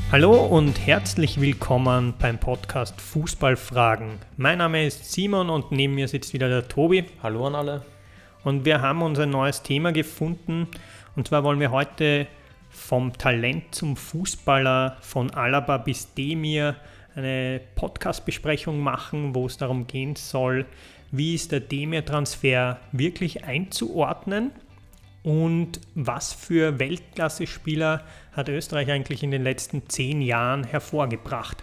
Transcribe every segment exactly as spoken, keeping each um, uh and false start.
Hallo und herzlich willkommen beim Podcast Fußballfragen. Mein Name ist Simon und neben mir sitzt wieder der Tobi. Hallo an alle. Und wir haben unser neues Thema gefunden. Und zwar wollen wir heute vom Talent zum Fußballer, von Alaba bis Demir, eine Podcast-Besprechung machen, wo es darum gehen soll, wie ist der Demir-Transfer wirklich einzuordnen und was für Weltklasse-Spieler hat Österreich eigentlich in den letzten zehn Jahren hervorgebracht.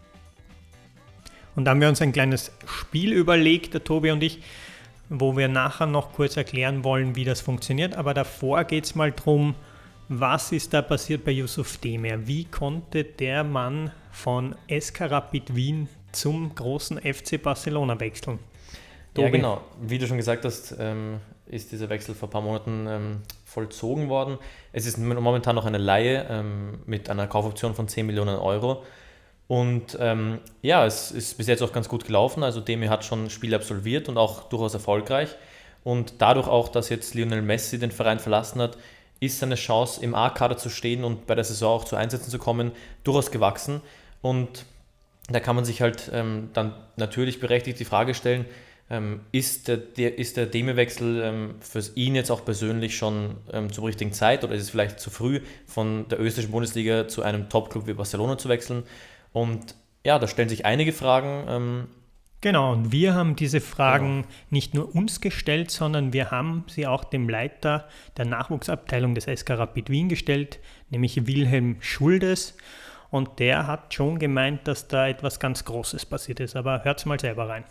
Und da haben wir uns ein kleines Spiel überlegt, der Tobi und ich, wo wir nachher noch kurz erklären wollen, wie das funktioniert. Aber davor geht es mal darum, was ist da passiert bei Yusuf Demir? Wie konnte der Mann von S K Rapid Wien zum großen F C Barcelona wechseln? Tobi? Ja, genau. Wie du schon gesagt hast, ähm, ist dieser Wechsel vor ein paar Monaten ähm, vollzogen worden. Es ist momentan noch eine Leihe ähm, mit einer Kaufoption von zehn Millionen Euro. Und ähm, ja, es ist bis jetzt auch ganz gut gelaufen. Also Demir hat schon Spiele absolviert und auch durchaus erfolgreich. Und dadurch auch, dass jetzt Lionel Messi den Verein verlassen hat, ist seine Chance, im A-Kader zu stehen und bei der Saison auch zu Einsätzen zu kommen, durchaus gewachsen. Und da kann man sich halt ähm, dann natürlich berechtigt die Frage stellen, ähm, ist der, der, ist der Demir-Wechsel ähm, für ihn jetzt auch persönlich schon ähm, zur richtigen Zeit oder ist es vielleicht zu früh, von der österreichischen Bundesliga zu einem Top-Club wie Barcelona zu wechseln? Und ja, da stellen sich einige Fragen. Ähm, Genau, und wir haben diese Fragen genau. nicht nur uns gestellt, sondern wir haben sie auch dem Leiter der Nachwuchsabteilung des S K Rapid Wien gestellt, nämlich Wilhelm Schuldes. Und der hat schon gemeint, dass da etwas ganz Großes passiert ist. Aber hört's mal selber rein.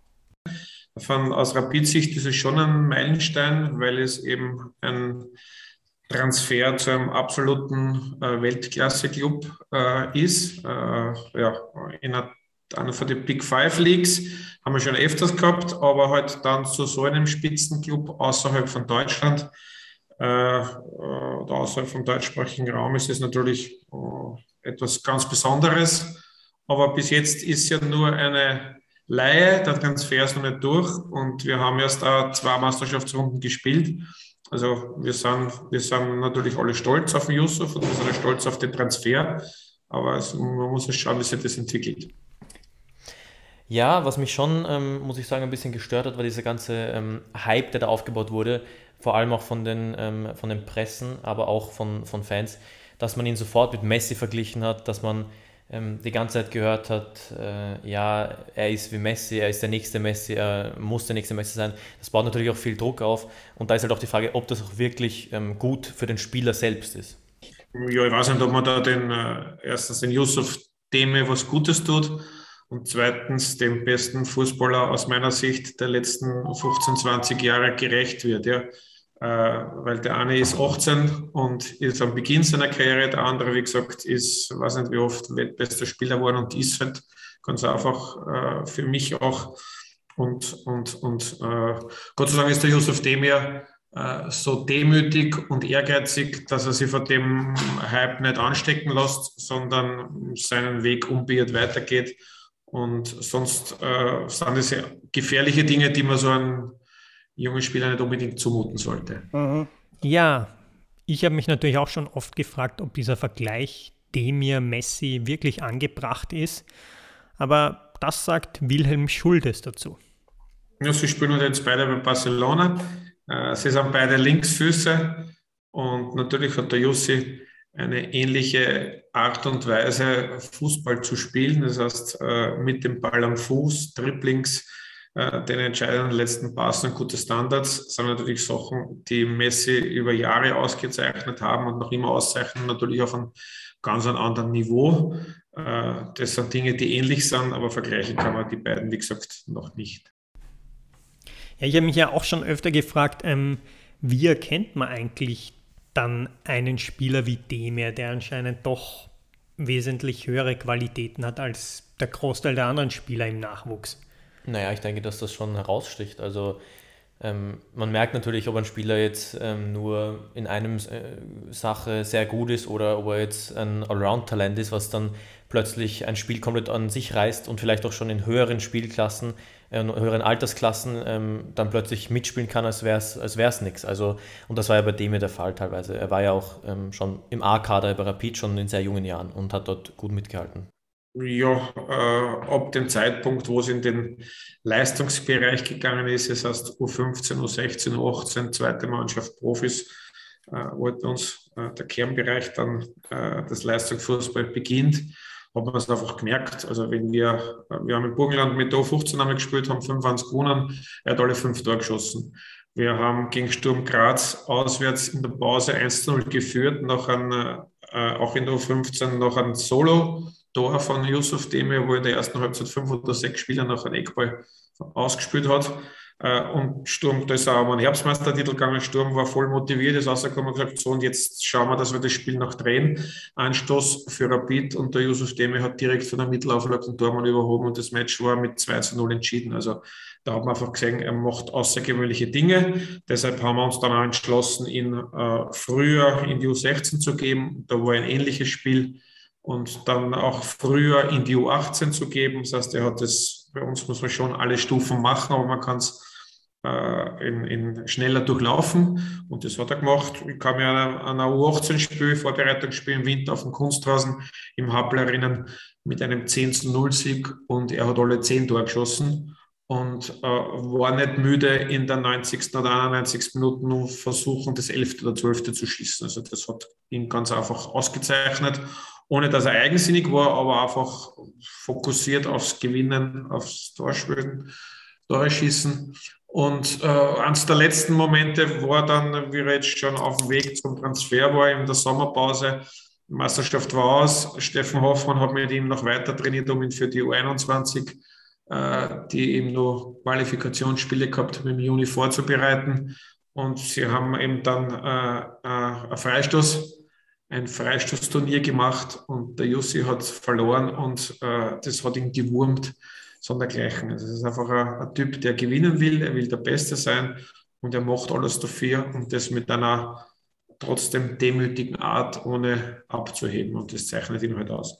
Von, aus Rapid-Sicht ist es schon ein Meilenstein, weil es eben ein Transfer zu einem absoluten äh, Weltklasse-Club äh, ist. Äh, ja, in einer, einer von den Big Five Leagues haben wir schon öfters gehabt, aber halt dann zu so einem Spitzenclub außerhalb von Deutschland äh, oder außerhalb vom deutschsprachigen Raum ist es natürlich äh, etwas ganz Besonderes. Aber bis jetzt ist ja nur eine Leihe, der Transfer ist noch nicht durch und wir haben erst auch zwei Meisterschaftsrunden gespielt. Also wir sind, wir sind natürlich alle stolz auf den Yusuf und wir sind stolz auf den Transfer, aber es, man muss es schauen, wie sich das entwickelt. Ja, was mich schon, ähm, muss ich sagen, ein bisschen gestört hat, war dieser ganze ähm, Hype, der da aufgebaut wurde, vor allem auch von den, ähm, von den Pressen, aber auch von, von Fans, dass man ihn sofort mit Messi verglichen hat, dass man die ganze Zeit gehört hat, äh, ja, er ist wie Messi, er ist der nächste Messi, er muss der nächste Messi sein. Das baut natürlich auch viel Druck auf und da ist halt auch die Frage, ob das auch wirklich ähm, gut für den Spieler selbst ist. Ja, ich weiß nicht, ob man da den, äh, erstens den Yusuf Demir was Gutes tut und zweitens dem besten Fußballer aus meiner Sicht der letzten fünfzehn, zwanzig Jahre gerecht wird, ja. Weil der eine ist achtzehn und ist am Beginn seiner Karriere, der andere, wie gesagt, ist, weiß nicht wie oft, weltbester Spieler geworden und ist halt ganz einfach äh, für mich auch. Und, und, und äh, Gott sei Dank ist der Yusuf Demir äh, so demütig und ehrgeizig, dass er sich von dem Hype nicht anstecken lässt, sondern seinen Weg unbeirrt weitergeht. Und sonst äh, sind es ja gefährliche Dinge, die man so an junge Spieler nicht unbedingt zumuten sollte. Mhm. Ja, ich habe mich natürlich auch schon oft gefragt, ob dieser Vergleich Demir-Messi wirklich angebracht ist. Aber das sagt Wilhelm Schuldes dazu. Ja, sie spielen jetzt beide bei Barcelona. Sie sind beide Linksfüße und natürlich hat der Jussi eine ähnliche Art und Weise, Fußball zu spielen. Das heißt, mit dem Ball am Fuß, Dribblings, den entscheidenden letzten Pass und gute Standards sind natürlich Sachen, die Messi über Jahre ausgezeichnet haben und noch immer auszeichnen, natürlich auf einem ganz anderen Niveau. Das sind Dinge, die ähnlich sind, aber vergleichen kann man die beiden, wie gesagt, noch nicht. Ja, ich habe mich ja auch schon öfter gefragt, ähm, wie erkennt man eigentlich dann einen Spieler wie Demir, der anscheinend doch wesentlich höhere Qualitäten hat als der Großteil der anderen Spieler im Nachwuchs? Naja, ich denke, dass das schon heraussticht. Also ähm, man merkt natürlich, ob ein Spieler jetzt ähm, nur in einem äh, Sache sehr gut ist oder ob er jetzt ein Allround-Talent ist, was dann plötzlich ein Spiel komplett an sich reißt und vielleicht auch schon in höheren Spielklassen, in höheren Altersklassen ähm, dann plötzlich mitspielen kann, als wäre es als wär's nichts. Also, und das war ja bei Demir der Fall teilweise. Er war ja auch ähm, schon im A-Kader bei Rapid schon in sehr jungen Jahren und hat dort gut mitgehalten. Ja, äh, ab dem Zeitpunkt, wo es in den Leistungsbereich gegangen ist, das heißt U fünfzehn, U sechzehn, U achtzehn, zweite Mannschaft, Profis, äh, wo bei uns äh, der Kernbereich dann äh, das Leistungsfußball beginnt, hat man es einfach gemerkt. Also wenn wir, wir haben im Burgenland mit der U fünfzehn einmal gespielt, haben fünfundzwanzig gewonnen, er hat alle fünf Tore geschossen. Wir haben gegen Sturm Graz auswärts in der Pause eins zu null geführt, nach einem, äh, auch in der U fünfzehn noch ein Solo-Tor von Yusuf Demir, wo in der ersten Halbzeit fünf oder sechs Spieler nach einem Eckball ausgespielt hat. Äh, und Sturm, da ist auch um einen Herbstmeistertitel gegangen. Sturm war voll motiviert, ist rausgekommen und gesagt, so, und jetzt schauen wir, dass wir das Spiel noch drehen. Anstoß für Rapid und der Yusuf Demir hat direkt von der Mittelauflage den Tormann überhoben und das Match war mit zwei zu null entschieden. Also da hat man einfach gesehen, er macht außergewöhnliche Dinge. Deshalb haben wir uns dann auch entschlossen, ihn äh, früher in die U sechzehn zu geben. Da war ein ähnliches Spiel. Und dann auch früher in die U achtzehn zu geben. Das heißt, er hat das, bei uns muss man schon alle Stufen machen, aber man kann es äh, in, in schneller durchlaufen. Und das hat er gemacht. Ich kann mich an einer U achtzehn-Spiel, Vorbereitungsspiel im Winter auf dem Kunstrasen im Happel erinnern, mit einem zehn zu null Sieg und er hat alle zehn Tore geschossen. Und äh, war nicht müde, in der neunzigsten oder einundneunzigsten Minute nur versuchen, das elfte oder zwölfte zu schießen. Also das hat ihn ganz einfach ausgezeichnet, ohne dass er eigensinnig war, aber einfach fokussiert aufs Gewinnen, aufs Torschwögen, Tore schießen. Und äh, eines der letzten Momente war dann, wie er jetzt schon auf dem Weg zum Transfer war, in der Sommerpause. Die Meisterschaft war aus. Steffen Hoffmann hat mit ihm noch weiter trainiert, um ihn für die U einundzwanzig die eben nur Qualifikationsspiele gehabt haben, im Juni vorzubereiten. Und sie haben eben dann äh, äh, ein Freistoß, ein Freistoßturnier gemacht und der Jussi hat verloren und äh, das hat ihn gewurmt, sondergleichen. Also es ist einfach ein, ein Typ, der gewinnen will, er will der Beste sein und er macht alles dafür und das mit einer trotzdem demütigen Art, ohne abzuheben und das zeichnet ihn halt aus.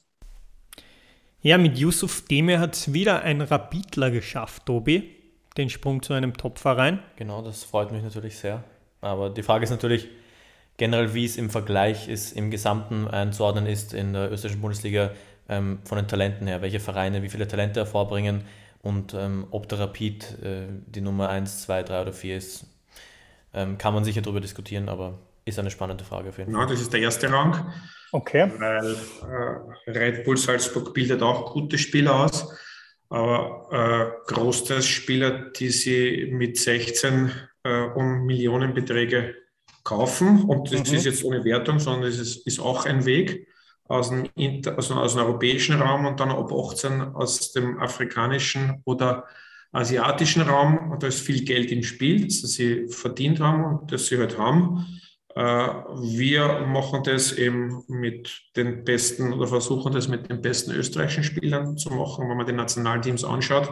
Ja, mit Yusuf Demir hat es wieder ein Rapidler geschafft, Tobi, den Sprung zu einem Topverein. Genau, das freut mich natürlich sehr. Aber die Frage ist natürlich generell, wie es im Vergleich ist, im Gesamten einzuordnen ist in der österreichischen Bundesliga ähm, von den Talenten her. Welche Vereine, wie viele Talente hervorbringen und ähm, ob der Rapid äh, die Nummer eins, zwei, drei oder vier ist, ähm, kann man sicher darüber diskutieren, aber ist eine spannende Frage auf jeden Fall. Ja, das ist der erste Rang. Okay. Weil äh, Red Bull Salzburg bildet auch gute Spieler aus, aber äh, Großteils Spieler, die sie mit sechzehn äh, um Millionenbeträge kaufen und das mhm. ist jetzt ohne Wertung, sondern es ist, ist auch ein Weg aus dem, Inter, also aus dem europäischen Raum und dann ab achtzehn aus dem afrikanischen oder asiatischen Raum und da ist viel Geld im Spiel, das sie verdient haben und das sie halt haben. Wir machen das eben mit den besten oder versuchen das mit den besten österreichischen Spielern zu machen, wenn man die Nationalteams anschaut.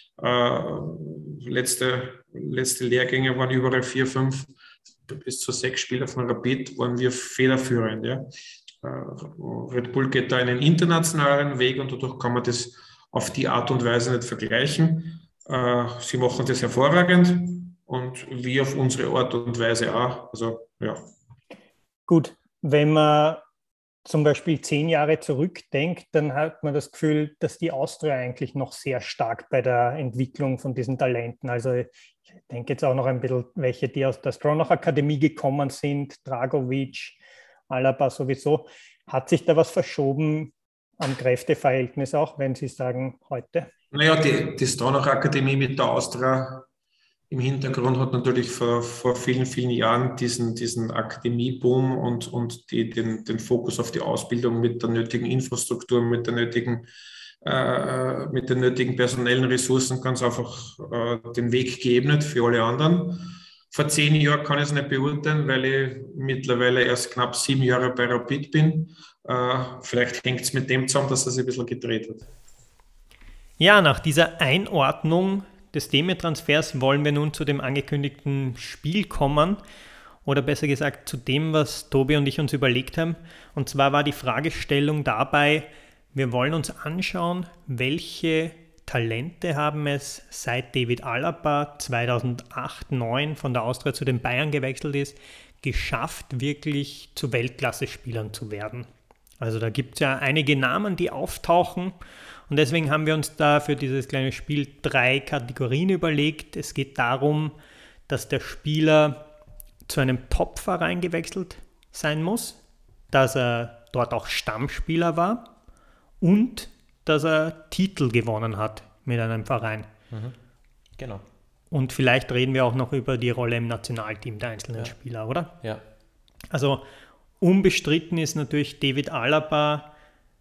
Letzte, letzte Lehrgänge waren überall vier, fünf bis zu sechs Spieler von Rapid, waren wir federführend. Ja. Red Bull geht da einen internationalen Weg und dadurch kann man das auf die Art und Weise nicht vergleichen. Sie machen das hervorragend. Und wir auf unsere Art und Weise auch. Also, ja. Gut, wenn man zum Beispiel zehn Jahre zurückdenkt, dann hat man das Gefühl, dass die Austria eigentlich noch sehr stark bei der Entwicklung von diesen Talenten. Also ich denke jetzt auch noch ein bisschen, welche, die aus der Stronach Akademie gekommen sind, Dragovic, Alaba sowieso. Hat sich da was verschoben am Kräfteverhältnis auch, wenn Sie sagen, heute? Naja, die, die Stronach Akademie mit der Austria im Hintergrund hat natürlich vor, vor vielen, vielen Jahren diesen, diesen Akademieboom und, und die, den, den Fokus auf die Ausbildung mit der nötigen Infrastruktur, mit, der nötigen, äh, mit den nötigen personellen Ressourcen ganz einfach äh, den Weg geebnet für alle anderen. Vor zehn Jahren kann ich es nicht beurteilen, weil ich mittlerweile erst knapp sieben Jahre bei Rapid bin. Äh, vielleicht hängt es mit dem zusammen, dass es ein bisschen gedreht hat. Ja, nach dieser Einordnung des Demir-Transfers wollen wir nun zu dem angekündigten Spiel kommen oder besser gesagt zu dem, was Tobi und ich uns überlegt haben. Und zwar war die Fragestellung dabei, Wir wollen uns anschauen, welche Talente haben es seit David Alaba zweitausendacht neun von der Austria zu den Bayern gewechselt ist, geschafft, wirklich zu Weltklasse-Spielern zu werden. Also da gibt es ja einige Namen, die auftauchen und deswegen haben wir uns da für dieses kleine Spiel drei Kategorien überlegt. Es geht darum, dass der Spieler zu einem Top-Verein gewechselt sein muss, dass er dort auch Stammspieler war und dass er Titel gewonnen hat mit einem Verein. Mhm. Genau. Und vielleicht reden wir auch noch über die Rolle im Nationalteam der einzelnen ja. Spieler, oder? Ja. Also unbestritten ist natürlich David Alaba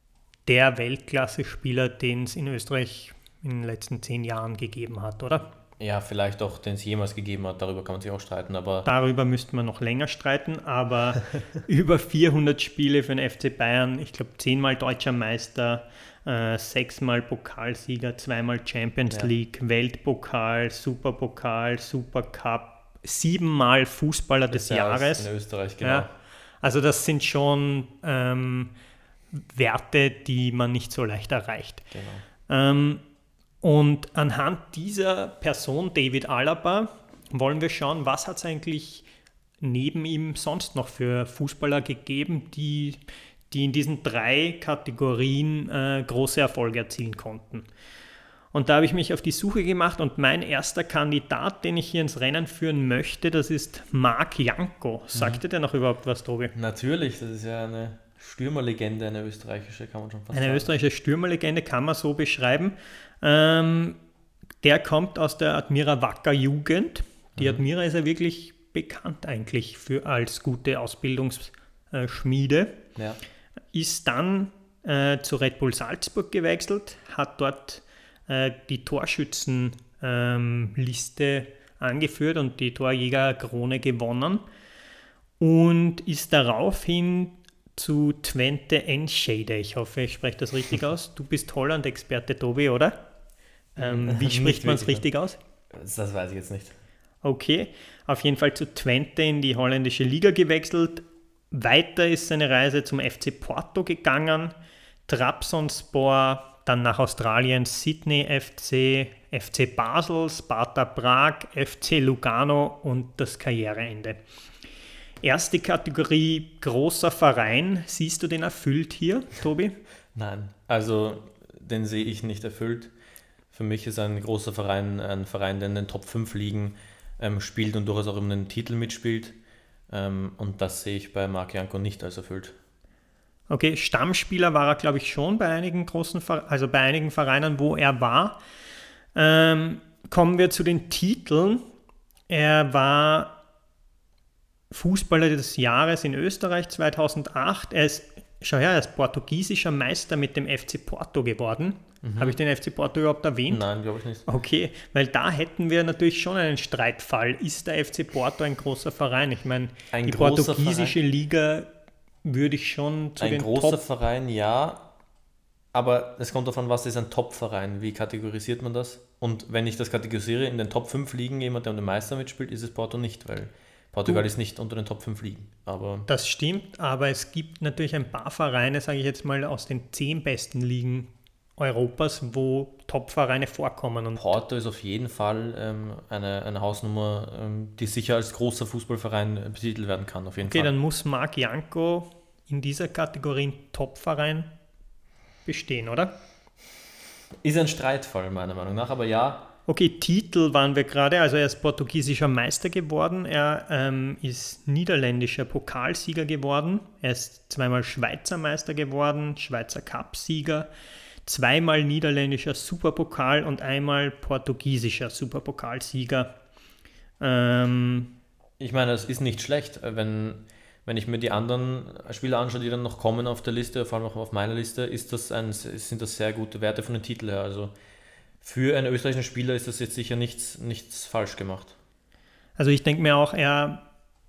der Weltklasse-Spieler, den es in Österreich in den letzten zehn Jahren gegeben hat, oder? Ja, vielleicht auch, den es jemals gegeben hat, darüber kann man sich auch streiten, aber... Darüber müssten wir noch länger streiten, aber über vierhundert Spiele für den F C Bayern, ich glaube zehnmal deutscher Meister, äh, sechsmal Pokalsieger, zweimal Champions ja. League, Weltpokal, Superpokal, Supercup, siebenmal Fußballer des Jahres. In Österreich, genau. Ja, also das sind schon ähm, Werte, die man nicht so leicht erreicht. Genau. Ähm, Und anhand dieser Person, David Alaba, wollen wir schauen, was hat es eigentlich neben ihm sonst noch für Fußballer gegeben, die, die in diesen drei Kategorien äh, große Erfolge erzielen konnten. Und da habe ich mich auf die Suche gemacht und mein erster Kandidat, den ich hier ins Rennen führen möchte, das ist Marc Janko. Sagt dir der noch überhaupt was, Tobi? Natürlich, das ist ja eine Stürmerlegende, eine österreichische, kann man schon fast Eine sagen. österreichische Stürmerlegende kann man so beschreiben. Ähm, der kommt aus der Admira Wacker Jugend. Die mhm. Admira ist ja wirklich bekannt eigentlich für, als gute Ausbildungsschmiede. Ja. Ist dann äh, zu Red Bull Salzburg gewechselt, hat dort äh, die Torschützenliste ähm, angeführt und die Torjägerkrone gewonnen und ist daraufhin zu Twente Enschede. Ich hoffe, ich spreche das richtig aus. Du bist Holland-Experte, Tobi, oder? Ähm, wie spricht man es richtig aus? Das weiß ich jetzt nicht. Okay, auf jeden Fall zu Twente in die holländische Liga gewechselt. Weiter ist seine Reise zum F C Porto gegangen, Trabzonspor, dann nach Australien, Sydney F C, F C Basel, Sparta Prag, F C Lugano und das Karriereende. Erste Kategorie, großer Verein. Siehst du den erfüllt hier, Tobi? Nein, also den sehe ich nicht erfüllt. Für mich ist ein großer Verein ein Verein, der in den Top fünf Ligen ähm, spielt und durchaus auch um einen Titel mitspielt. Ähm, und das sehe ich bei Marc Janko nicht als erfüllt. Okay, Stammspieler war er, glaube ich, schon bei einigen großen, also bei einigen Vereinen, wo er war. Ähm, kommen wir zu den Titeln. Er war Fußballer des Jahres in Österreich zweitausendacht. Er ist, schau her, er ist portugiesischer Meister mit dem F C Porto geworden. Mhm. Habe ich den F C Porto überhaupt erwähnt? Nein, glaube ich nicht. Okay, weil da hätten wir natürlich schon einen Streitfall. Ist der F C Porto ein großer Verein? Ich meine, ein die portugiesische Verein. Liga würde ich schon zu ein den großer Top... Verein, ja. Aber es kommt davon, was ist ein Top-Verein? Wie kategorisiert man das? Und wenn ich das kategorisiere, in den Top fünf Ligen jemand, der um den Meister mitspielt, ist es Porto nicht, weil Portugal ist nicht unter den Top fünf Ligen. Aber das stimmt, aber es gibt natürlich ein paar Vereine, sage ich jetzt mal, aus den zehn besten Ligen Europas, wo Top-Vereine vorkommen. Und Porto ist auf jeden Fall ähm, eine, eine Hausnummer, ähm, die sicher als großer Fußballverein äh, betitelt werden kann. Auf jeden okay, Fall. Dann muss Marc Janko in dieser Kategorie Top-Verein bestehen, oder? Ist ein Streitfall, meiner Meinung nach, aber ja. Okay, Titel waren wir gerade, also er ist portugiesischer Meister geworden, er ähm, ist niederländischer Pokalsieger geworden, er ist zweimal Schweizer Meister geworden, Schweizer Cup-Sieger, zweimal niederländischer Superpokal und einmal portugiesischer Superpokalsieger. Ähm, ich meine, das ist nicht schlecht, wenn, wenn ich mir die anderen Spieler anschaue, die dann noch kommen auf der Liste, vor allem auch auf meiner Liste, ist das ein, sind das sehr gute Werte von den Titeln her. Also für einen österreichischen Spieler ist das jetzt sicher nichts, nichts falsch gemacht. Also ich denke mir auch, er,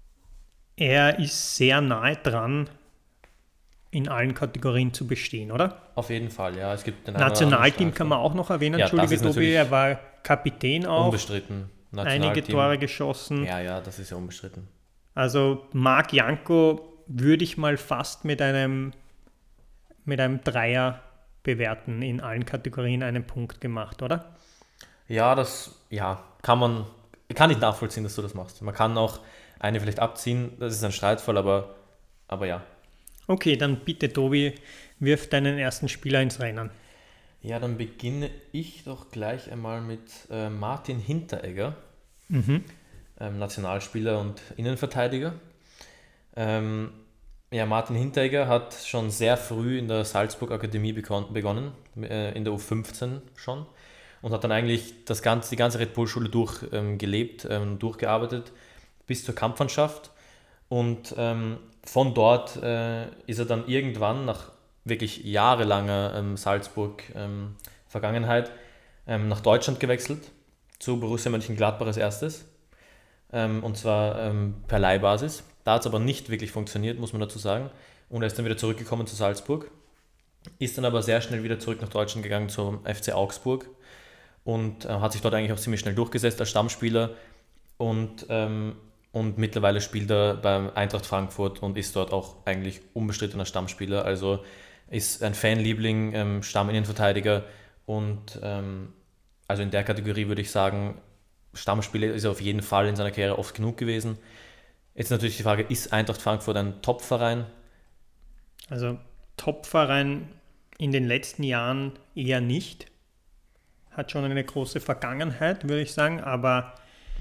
er ist sehr nahe dran, in allen Kategorien zu bestehen, oder? Auf jeden Fall, ja. Es gibt den Nationalteam kann man auch noch erwähnen. Ja, Entschuldige, Tobi, er war Kapitän auch. Unbestritten. Einige Tore geschossen. Ja, ja, das ist ja unbestritten. Also Marc Janko würde ich mal fast mit einem, mit einem Dreier bewerten, in allen Kategorien einen Punkt gemacht, oder? Ja, das ja, kann man, kann ich nachvollziehen, dass du das machst. Man kann auch eine vielleicht abziehen, das ist ein Streitfall, aber, aber ja. Okay, dann bitte, Tobi, wirf deinen ersten Spieler ins Rennen. Ja, dann beginne ich doch gleich einmal mit äh, Martin Hinteregger, Mhm. ähm, Nationalspieler und Innenverteidiger. Ähm, ja, Martin Hinteregger hat schon sehr früh in der Salzburg Akademie bekon- begonnen, äh, in der U fünfzehn schon, und hat dann eigentlich das ganze, die ganze Red Bull-Schule durch ähm, gelebt, ähm, durchgearbeitet, bis zur Kampfmannschaft. Und ähm, von dort äh, ist er dann irgendwann nach wirklich jahrelanger ähm, Salzburg-Vergangenheit ähm, nach Deutschland gewechselt, zu Borussia Mönchengladbach als erstes. Ähm, und zwar ähm, per Leihbasis. Da hat es aber nicht wirklich funktioniert, muss man dazu sagen. Und er ist dann wieder zurückgekommen zu Salzburg. Ist dann aber sehr schnell wieder zurück nach Deutschland gegangen zum F C Augsburg. Und äh, hat sich dort eigentlich auch ziemlich schnell durchgesetzt als Stammspieler. Und, ähm, und mittlerweile spielt er beim Eintracht Frankfurt und ist dort auch eigentlich unbestrittener Stammspieler. Also ist ein Fanliebling, ähm, Stamminnenverteidiger. Und ähm, also in der Kategorie würde ich sagen, Stammspieler ist er auf jeden Fall in seiner Karriere oft genug gewesen. Jetzt natürlich die Frage, ist Eintracht Frankfurt ein Top-Verein? Also Top-Verein in den letzten Jahren eher nicht. Hat schon eine große Vergangenheit, würde ich sagen, aber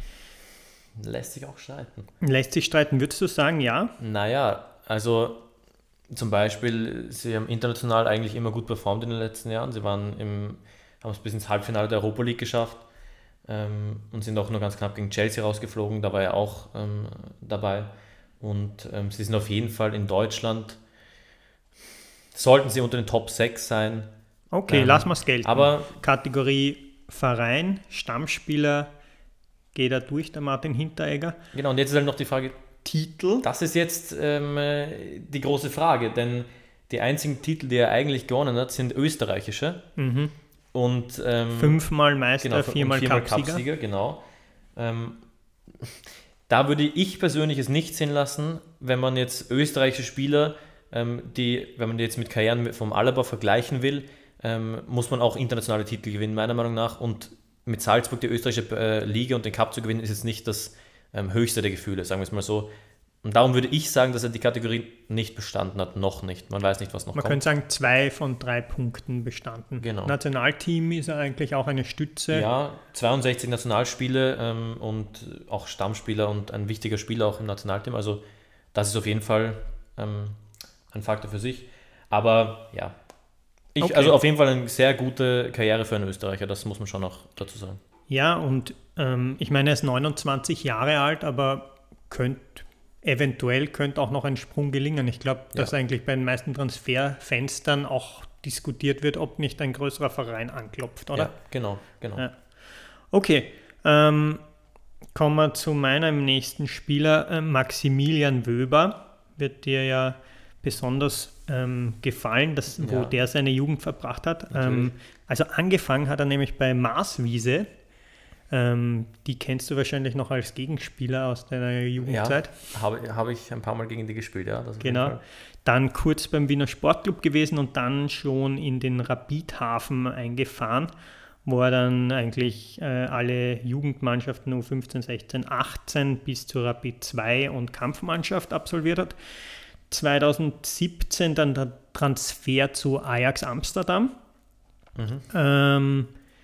Lässt sich auch streiten. lässt sich streiten, würdest du sagen, ja? Naja, also zum Beispiel, sie haben international eigentlich immer gut performt in den letzten Jahren. Sie waren im, haben es bis ins Halbfinale der Europa League geschafft ähm, und sind auch nur ganz knapp gegen Chelsea rausgeflogen. Da war er auch ähm, dabei. Und ähm, sie sind auf jeden Fall in Deutschland, sollten sie unter den Top sechs sein. Okay, Ähm, lass mal es gelten. aber- Kategorie Verein, Stammspieler, geht er durch, der Martin Hinteregger. Genau, und jetzt ist halt noch die Frage, Titel? das ist jetzt ähm, äh, die große Frage, denn die einzigen Titel, die er eigentlich gewonnen hat, sind österreichische. Mhm. Und, ähm, Fünfmal Meister, genau, viermal, und viermal Cupsieger. Cupsieger, genau. Ähm, da würde ich persönlich es nicht sehen lassen, wenn man jetzt österreichische Spieler, ähm, die, wenn man die jetzt mit Karrieren vom Alaba vergleichen will, ähm, muss man auch internationale Titel gewinnen, meiner Meinung nach. Und mit Salzburg die österreichische äh, Liga und den Cup zu gewinnen, ist jetzt nicht das ähm, höchste der Gefühle, sagen wir es mal so. Und darum würde ich sagen, dass er die Kategorie nicht bestanden hat, noch nicht. Man weiß nicht, was noch Man kommt. könnte sagen, zwei von drei Punkten bestanden. Genau. Nationalteam ist er eigentlich auch eine Stütze. Ja, zweiundsechzig Nationalspiele ähm, und auch Stammspieler und ein wichtiger Spieler auch im Nationalteam. Also das ist auf jeden Fall ähm, ein Faktor für sich. Aber ja, ich, Okay. also auf jeden Fall eine sehr gute Karriere für einen Österreicher, das muss man schon auch dazu sagen. Ja, und ähm, ich meine, er ist neunundzwanzig Jahre alt, aber könnte eventuell könnte auch noch ein Sprung gelingen. Ich glaube, dass Ja. eigentlich bei den meisten Transferfenstern auch diskutiert wird, ob nicht ein größerer Verein anklopft, oder? Ja, genau, genau. Ja. Okay, ähm, kommen wir zu meinem nächsten Spieler, äh, Maximilian Wöber. Wird dir ja besonders ähm, gefallen, dass, wo Ja. der seine Jugend verbracht hat. Natürlich. Ähm, also angefangen hat er nämlich bei Marswiese. Ähm, die kennst du wahrscheinlich noch als Gegenspieler aus deiner Jugendzeit. Ja, habe habe ich ein paar Mal gegen die gespielt, ja. Das auf jeden Genau. Fall. Dann kurz beim Wiener Sportclub gewesen und dann schon in den Rapidhafen eingefahren, wo er dann eigentlich äh, alle Jugendmannschaften U fünfzehn, sechzehn, achtzehn bis zur Rapid zwei und Kampfmannschaft absolviert hat. zweitausendsiebzehn dann der Transfer zu Ajax Amsterdam. Mhm. Ähm,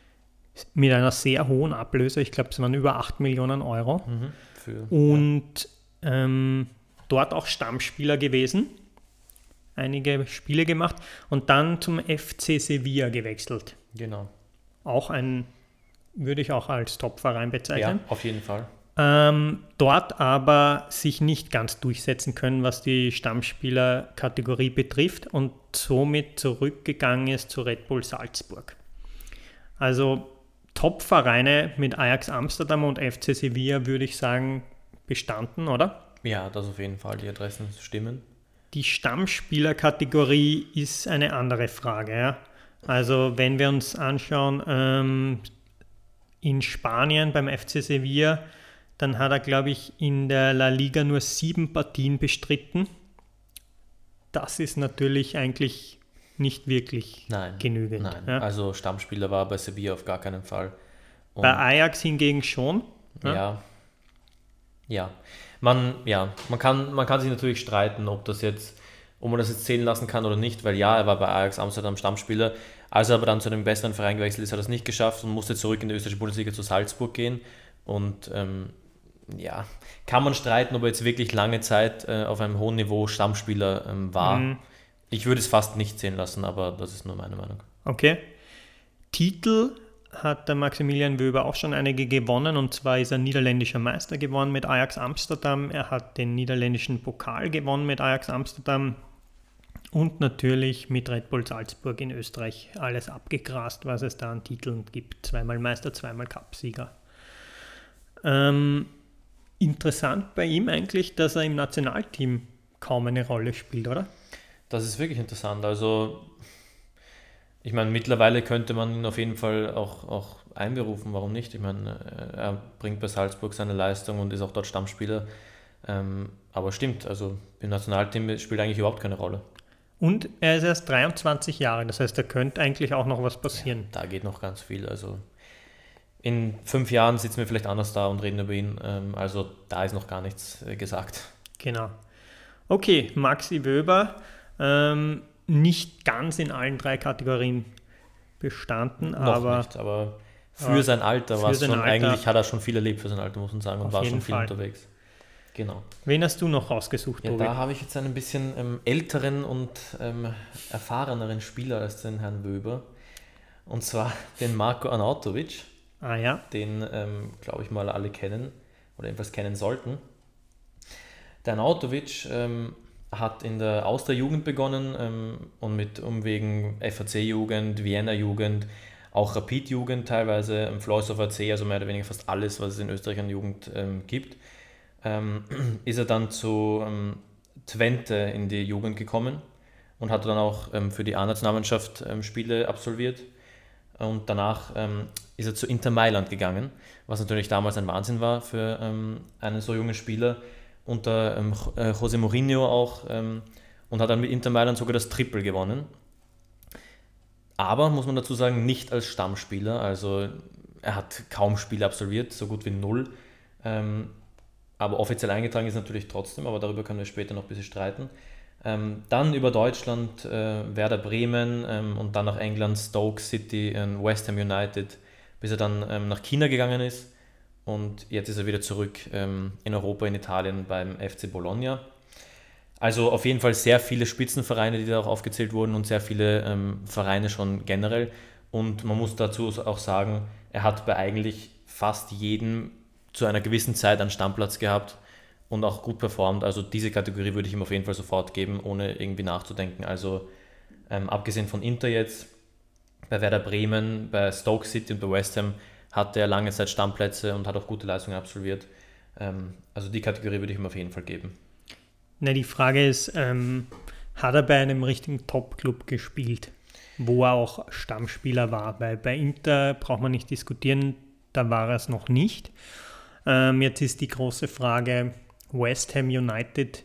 mit einer sehr hohen Ablöse, ich glaube, es waren über acht Millionen Euro. Mhm. Für, Und ähm, dort auch Stammspieler gewesen, einige Spiele gemacht und dann zum F C Sevilla gewechselt. ja, genau. Auch ein, würde ich auch als Top-Verein bezeichnen. Ja, auf jeden Fall. Ähm, dort aber sich nicht ganz durchsetzen können, was die Stammspielerkategorie betrifft und somit zurückgegangen ist zu Red Bull Salzburg. Also Top-Vereine mit Ajax Amsterdam und F C Sevilla würde ich sagen bestanden, oder? Ja, das auf jeden Fall, die Adressen stimmen. Die Stammspielerkategorie ist eine andere Frage. Ja? Also wenn wir uns anschauen, ähm, in Spanien beim F C Sevilla, dann hat er, glaube ich, in der La Liga nur sieben Partien bestritten. Das ist natürlich eigentlich nicht wirklich nein, genügend. Nein, ja. also Stammspieler war bei Sevilla auf gar keinen Fall. Und bei Ajax hingegen schon. Ja, ja. ja. Man, ja, man kann, man kann sich natürlich streiten, ob das jetzt, ob man das jetzt zählen lassen kann oder nicht, weil ja, er war bei Ajax Amsterdam Stammspieler, als er aber dann zu einem besseren Verein gewechselt ist, hat er es nicht geschafft und musste zurück in die österreichische Bundesliga zu Salzburg gehen. Und ähm, ja, kann man streiten, ob er jetzt wirklich lange Zeit äh, auf einem hohen Niveau Stammspieler ähm, war. Mhm. Ich würde es fast nicht zählen lassen, aber das ist nur meine Meinung. Okay. Titel hat der Maximilian Wöber auch schon einige gewonnen, und zwar ist er niederländischer Meister geworden mit Ajax Amsterdam. Er hat den niederländischen Pokal gewonnen mit Ajax Amsterdam und natürlich mit Red Bull Salzburg in Österreich alles abgegrast, was es da an Titeln gibt. Zweimal Meister, zweimal Cupsieger. Ähm, interessant bei ihm eigentlich, dass er im Nationalteam kaum eine Rolle spielt, oder? Das ist wirklich interessant. Also ich meine, mittlerweile könnte man ihn auf jeden Fall auch, auch einberufen, warum nicht? Ich meine, er bringt bei Salzburg seine Leistung und ist auch dort Stammspieler. Ähm, aber stimmt, also im Nationalteam spielt eigentlich überhaupt keine Rolle. Und er ist erst dreiundzwanzig Jahre, das heißt, da könnte eigentlich auch noch was passieren. Ja, da geht noch ganz viel. Also in fünf Jahren sitzen wir vielleicht anders da und reden über ihn. Ähm, also da ist noch gar nichts äh, gesagt. Genau. Okay, Maxi Wöber. Ähm, nicht ganz in allen drei Kategorien bestanden, Noch aber, nicht, aber für aber sein Alter war es schon, Alter, eigentlich hat er schon viel erlebt für sein Alter, muss man sagen, und war schon viel Fall. unterwegs. Genau. Wen hast du noch rausgesucht, ja, da habe ich jetzt einen bisschen ähm, älteren und ähm, erfahreneren Spieler als den Herrn Wöber, und zwar den Marko Arnautovic, ah, ja. den, ähm, glaube ich mal, alle kennen oder jedenfalls kennen sollten. Der Arnautovic ähm, hat in der Austria-Jugend begonnen ähm, und mit Umwegen F A C-Jugend, Vienna-Jugend, auch Rapid-Jugend teilweise, ähm, Florisdorf A C, also mehr oder weniger fast alles, was es in Österreich an Jugend ähm, gibt, ähm, ist er dann zu ähm, Twente in die Jugend gekommen und hat dann auch ähm, für die A-Nationalmannschaft ähm, Spiele absolviert, und danach ähm, ist er zu Inter Mailand gegangen, was natürlich damals ein Wahnsinn war für ähm, einen so jungen Spieler, unter ähm, José Mourinho auch, ähm, und hat dann mit Inter Mailand sogar das Triple gewonnen. Aber, muss man dazu sagen, nicht als Stammspieler, also er hat kaum Spiele absolviert, so gut wie null. Ähm, aber offiziell eingetragen ist natürlich trotzdem, aber darüber können wir später noch ein bisschen streiten. Ähm, dann über Deutschland, äh, Werder Bremen ähm, und dann nach England, Stoke City, äh, West Ham United, bis er dann ähm, nach China gegangen ist. Und jetzt ist er wieder zurück ähm, in Europa, in Italien beim F C Bologna. Also auf jeden Fall sehr viele Spitzenvereine, die da auch aufgezählt wurden, und sehr viele ähm, Vereine schon generell. Und man muss dazu auch sagen, er hat bei eigentlich fast jedem zu einer gewissen Zeit einen Stammplatz gehabt und auch gut performt. Also diese Kategorie würde ich ihm auf jeden Fall sofort geben, ohne irgendwie nachzudenken. Also ähm, abgesehen von Inter jetzt, bei Werder Bremen, bei Stoke City und bei West Ham hatte er lange Zeit Stammplätze und hat auch gute Leistungen absolviert. Ähm, also die Kategorie würde ich ihm auf jeden Fall geben. Na, die Frage ist, ähm, hat er bei einem richtigen Top-Club gespielt, wo er auch Stammspieler war? Weil bei Inter braucht man nicht diskutieren, da war er es noch nicht. Ähm, jetzt ist die große Frage, West Ham United,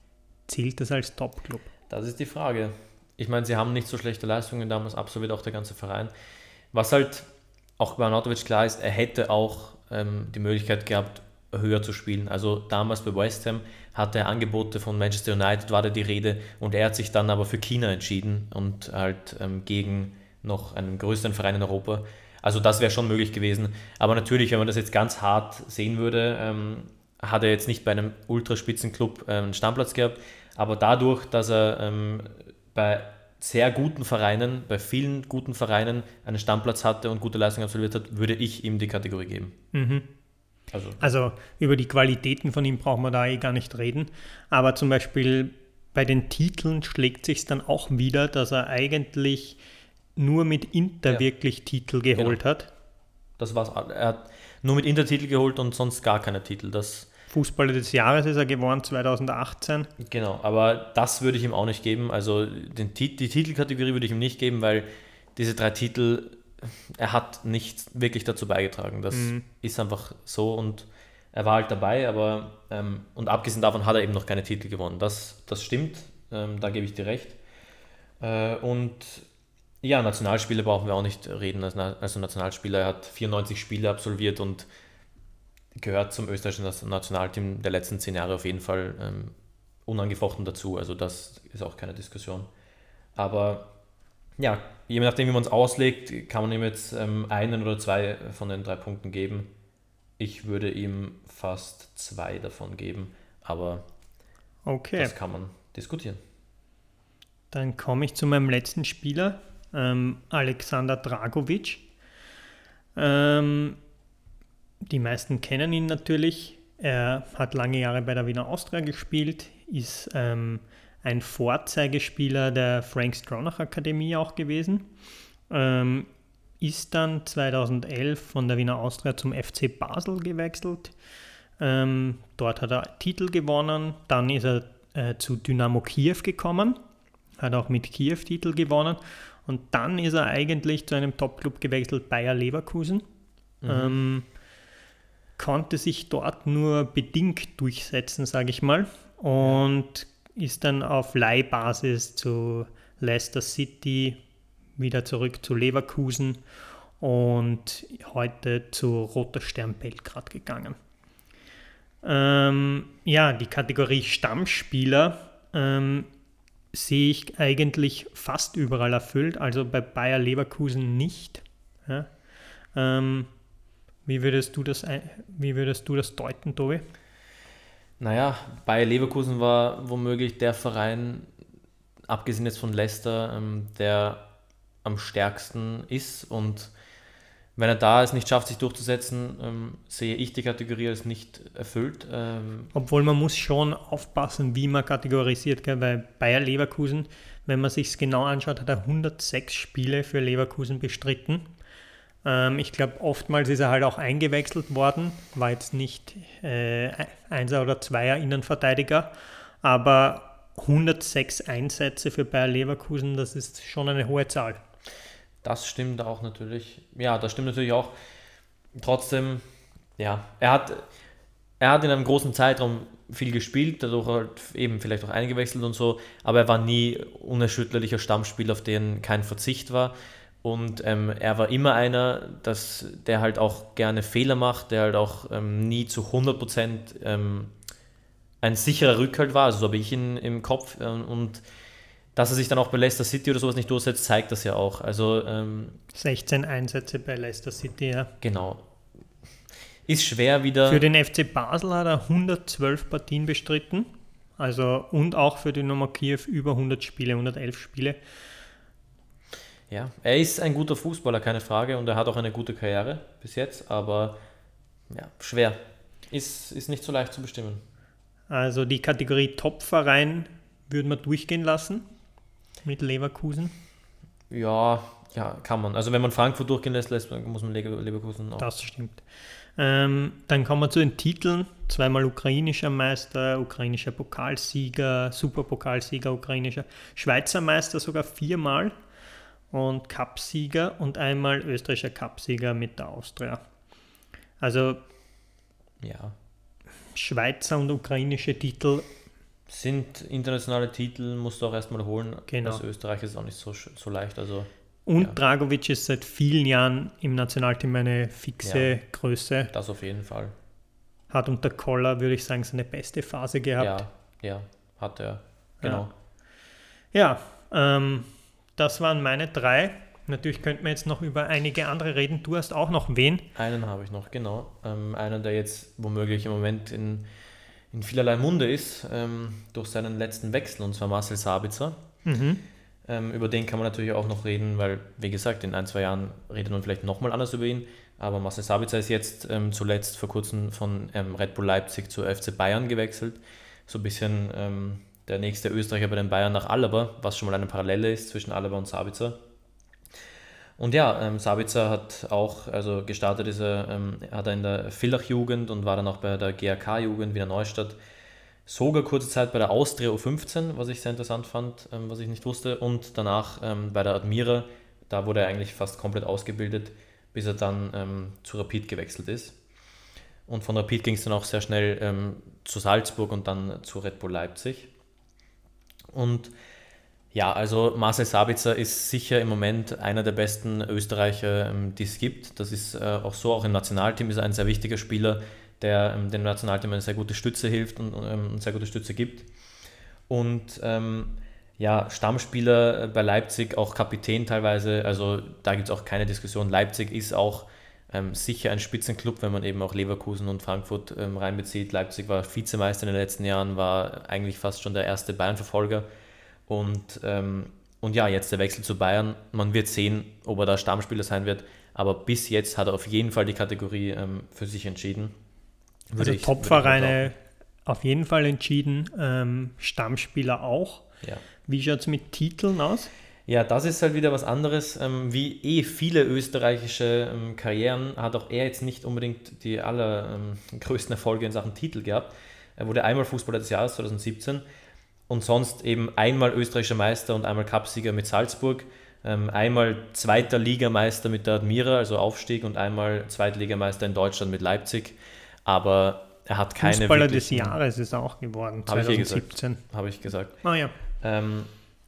zählt das als Top-Club? Das ist die Frage. Ich meine, sie haben nicht so schlechte Leistungen damals absolviert, auch der ganze Verein. Was halt auch bei Arnautovic klar ist, er hätte auch ähm, die Möglichkeit gehabt, höher zu spielen. Also damals bei West Ham hatte er Angebote von Manchester United, war da die Rede, und er hat sich dann aber für China entschieden und halt ähm, gegen noch einen größeren Verein in Europa. Also das wäre schon möglich gewesen. Aber natürlich, wenn man das jetzt ganz hart sehen würde, ähm, hat er jetzt nicht bei einem Ultraspitzenclub ähm, einen Stammplatz gehabt, aber dadurch, dass er ähm, bei sehr guten Vereinen, bei vielen guten Vereinen einen Stammplatz hatte und gute Leistungen absolviert hat, würde ich ihm die Kategorie geben. Mhm. Also, also über die Qualitäten von ihm brauchen wir da eh gar nicht reden, aber zum Beispiel bei den Titeln schlägt sich dann auch wieder, dass er eigentlich nur mit Inter ja. wirklich Titel geholt genau. hat. Das war's. Er hat nur mit Inter Titel geholt und sonst gar keine Titel. Das Fußballer des Jahres ist er geworden zweitausendachtzehn. Genau, aber das würde ich ihm auch nicht geben. Also den, die Titelkategorie würde ich ihm nicht geben, weil diese drei Titel, er hat nicht wirklich dazu beigetragen. Das mhm. ist einfach so, und er war halt dabei, aber ähm, und abgesehen davon hat er eben noch keine Titel gewonnen. Das, das stimmt, ähm, da gebe ich dir recht. Äh, und ja, Nationalspieler brauchen wir auch nicht reden. Also Nationalspieler, er hat vierundneunzig Spiele absolviert und gehört zum österreichischen Nationalteam der letzten zehn Jahre auf jeden Fall ähm, unangefochten dazu. Also das ist auch keine Diskussion. Aber ja, je nachdem, wie man es auslegt, kann man ihm jetzt ähm, einen oder zwei von den drei Punkten geben. Ich würde ihm fast zwei davon geben, aber Okay. das kann man diskutieren. Dann komme ich zu meinem letzten Spieler, ähm, Alexander Dragovic. Ähm, die meisten kennen ihn natürlich. Er hat lange Jahre bei der Wiener Austria gespielt, ist ähm, ein Vorzeigespieler der Frank Stronach Akademie auch gewesen. Ähm, ist dann zweitausendelf von der Wiener Austria zum F C Basel gewechselt. Ähm, dort hat er Titel gewonnen. Dann ist er äh, zu Dynamo Kiew gekommen, hat auch mit Kiew Titel gewonnen. Und dann ist er eigentlich zu einem Top-Club gewechselt, Bayer Leverkusen. Mhm. Ähm, konnte sich dort nur bedingt durchsetzen, sage ich mal. Und ist dann auf Leihbasis zu Leicester City, wieder zurück zu Leverkusen und heute zu Roter Stern Belgrad gegangen. Ähm, ja, die Kategorie Stammspieler ähm, sehe ich eigentlich fast überall erfüllt, also bei Bayer Leverkusen nicht. Ja. Ähm, wie, würdest du das, wie würdest du das deuten, Tobi? Naja, Bayer Leverkusen war womöglich der Verein, abgesehen jetzt von Leicester, ähm, der am stärksten ist, und wenn er da es nicht schafft, sich durchzusetzen, ähm, sehe ich die Kategorie als nicht erfüllt. Ähm, Obwohl man muss schon aufpassen, wie man kategorisiert, gell? Bei Bayer Leverkusen, wenn man sich es genau anschaut, hat er hundertsechs Spiele für Leverkusen bestritten. Ähm, ich glaube, oftmals ist er halt auch eingewechselt worden, war jetzt nicht äh, Einser- oder Zweier Innenverteidiger, aber hundertsechs Einsätze für Bayer Leverkusen, das ist schon eine hohe Zahl. Das stimmt auch natürlich. Ja, das stimmt natürlich auch. Trotzdem, ja, er hat, er hat in einem großen Zeitraum viel gespielt, dadurch halt eben vielleicht auch eingewechselt und so, aber er war nie unerschütterlicher Stammspieler, auf den kein Verzicht war. Und ähm, er war immer einer, dass, der halt auch gerne Fehler macht, der halt auch ähm, nie zu hundert Prozent ähm, ein sicherer Rückhalt war, also so habe ich ihn im Kopf. Ähm, und dass er sich dann auch bei Leicester City oder sowas nicht durchsetzt, zeigt das ja auch. Also ähm, sechzehn Einsätze bei Leicester City, ja. Genau. Ist schwer wieder. Für den F C Basel hat er hundertzwölf Partien bestritten, also und auch für Dynamo Kiew über hundert Spiele, hundertelf Spiele. Ja, er ist ein guter Fußballer, keine Frage, und er hat auch eine gute Karriere bis jetzt, aber ja, schwer. Ist, ist nicht so leicht zu bestimmen. Also die Kategorie Top-Verein würden wir durchgehen lassen mit Leverkusen. Ja, ja, kann man. Also wenn man Frankfurt durchgehen lässt, lässt muss man Leverkusen auch. Das stimmt. Ähm, dann kommen wir zu den Titeln. Zweimal ukrainischer Meister, ukrainischer Pokalsieger, Superpokalsieger, ukrainischer Schweizer Meister sogar viermal und Cupsieger und einmal österreichischer Cupsieger mit der Austria. Also ja. Schweizer und ukrainische Titel sind internationale Titel, musst du auch erstmal holen. Genau. Als Österreich ist es auch nicht so, so leicht. Also, und ja. Dragovic ist seit vielen Jahren im Nationalteam eine fixe ja, Größe. Das auf jeden Fall. Hat unter Koller, würde ich sagen, seine beste Phase gehabt. Ja, ja, hat er. Genau. Ja, ja ähm, das waren meine drei. Natürlich könnten wir jetzt noch über einige andere reden. Du hast auch noch wen? Einen habe ich noch, genau. Ähm, einen, der jetzt womöglich im Moment in in vielerlei Munde ist, ähm, durch seinen letzten Wechsel, und zwar Marcel Sabitzer. Mhm. Ähm, über den kann man natürlich auch noch reden, weil, wie gesagt, in ein, zwei Jahren redet man vielleicht nochmal anders über ihn, aber Marcel Sabitzer ist jetzt ähm, zuletzt vor kurzem von ähm, Red Bull Leipzig zu F C Bayern gewechselt. So ein bisschen ähm, der nächste Österreicher bei den Bayern nach Alaba, was schon mal eine Parallele ist zwischen Alaba und Sabitzer. Und ja, ähm, Sabitzer hat auch, also gestartet ist er, ähm, hat er in der Villach-Jugend und war dann auch bei der G A K-Jugend Wiener Neustadt. Sogar kurze Zeit bei der Austria U fünfzehn, was ich sehr interessant fand, ähm, was ich nicht wusste. Und danach ähm, bei der Admira, da wurde er eigentlich fast komplett ausgebildet, bis er dann ähm, zu Rapid gewechselt ist. Und von Rapid ging es dann auch sehr schnell ähm, zu Salzburg und dann zu Red Bull Leipzig. Und Ja, also Marcel Sabitzer ist sicher im Moment einer der besten Österreicher, ähm, die es gibt. Das ist äh, auch so, auch im Nationalteam ist er ein sehr wichtiger Spieler, der ähm, dem Nationalteam eine sehr gute Stütze hilft und ähm, eine sehr gute Stütze gibt. Und ähm, ja, Stammspieler bei Leipzig, auch Kapitän teilweise, also da gibt es auch keine Diskussion. Leipzig ist auch ähm, sicher ein Spitzenclub, wenn man eben auch Leverkusen und Frankfurt ähm, reinbezieht. Leipzig war Vizemeister in den letzten Jahren, war eigentlich fast schon der erste Bayern-Verfolger. Und, ähm, und ja, jetzt der Wechsel zu Bayern. Man wird sehen, ob er da Stammspieler sein wird. Aber bis jetzt hat er auf jeden Fall die Kategorie ähm, für sich entschieden. Würde also Topvereine auf jeden Fall entschieden, ähm, Stammspieler auch. Ja. Wie schaut es mit Titeln aus? Ja, das ist halt wieder was anderes. Ähm, wie eh viele österreichische ähm, Karrieren hat auch er jetzt nicht unbedingt die allergrößten ähm, Erfolge in Sachen Titel gehabt. Er wurde einmal Fußballer des Jahres zwanzig siebzehn und sonst eben einmal österreichischer Meister und einmal Cupsieger mit Salzburg, ähm, einmal zweiter Ligameister mit der Admira, also Aufstieg, und einmal Zweitligameister in Deutschland mit Leipzig. Aber er hat keine Fußballer des Jahres ist er auch geworden, zwanzig siebzehn. Habe ich gesagt. Ah ja. Ähm,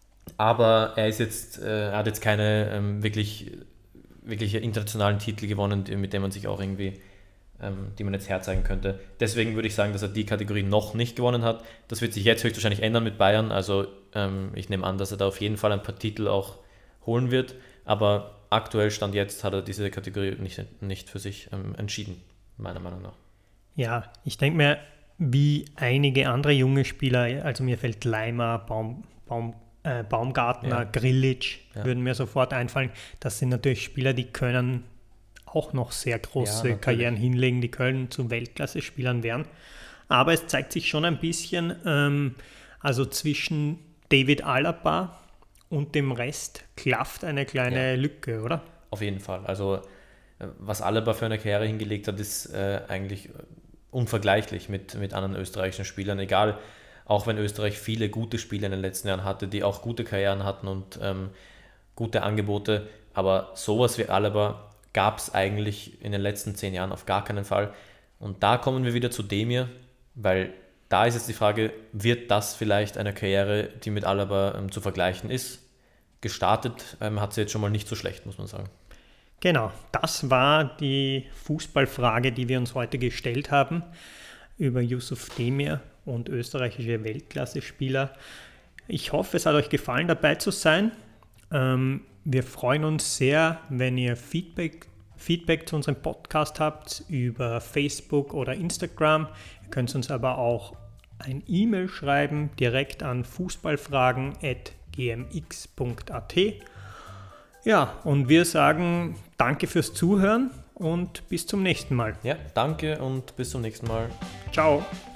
aber er ist jetzt, äh, er hat jetzt keine ähm, wirklich, wirklich internationalen Titel gewonnen, mit dem man sich auch irgendwie, ähm, die man jetzt herzeigen könnte. Deswegen würde ich sagen, dass er die Kategorie noch nicht gewonnen hat. Das wird sich jetzt höchstwahrscheinlich ändern mit Bayern. Also ähm, ich nehme an, dass er da auf jeden Fall ein paar Titel auch holen wird. Aber aktuell, Stand jetzt, hat er diese Kategorie nicht, nicht für sich ähm, entschieden, meiner Meinung nach. Ja, ich denke mir, wie einige andere junge Spieler, also mir fällt Leimer, Baum, Baum, äh, Baumgartner, ja. Grillitsch, ja. würden mir sofort einfallen. Das sind natürlich Spieler, die können auch noch sehr große ja, Karrieren hinlegen, die können zu Weltklasse-Spielern werden. Aber es zeigt sich schon ein bisschen, ähm, also zwischen David Alaba und dem Rest klafft eine kleine ja. Lücke, oder? Auf jeden Fall. Also was Alaba für eine Karriere hingelegt hat, ist äh, eigentlich unvergleichlich mit, mit anderen österreichischen Spielern, egal, auch wenn Österreich viele gute Spieler in den letzten Jahren hatte, die auch gute Karrieren hatten und ähm, gute Angebote, aber sowas wie Alaba gab es eigentlich in den letzten zehn Jahren auf gar keinen Fall. Und da kommen wir wieder zu Demir, weil da ist jetzt die Frage, wird das vielleicht eine Karriere, die mit Alaba ähm, zu vergleichen ist? Gestartet ähm, hat sie jetzt schon mal nicht so schlecht, muss man sagen. Genau, das war die Fußballfrage, die wir uns heute gestellt haben über Yusuf Demir und österreichische Weltklasse-Spieler. Ich hoffe, es hat euch gefallen, dabei zu sein. Ähm, wir freuen uns sehr, wenn ihr Feedback, Feedback zu unserem Podcast habt über Facebook oder Instagram. Ihr könnt uns aber auch ein E-Mail schreiben, direkt an fußballfragen at g m x punkt a t. Ja, und wir sagen danke fürs Zuhören und bis zum nächsten Mal. Ja, danke und bis zum nächsten Mal. Ciao.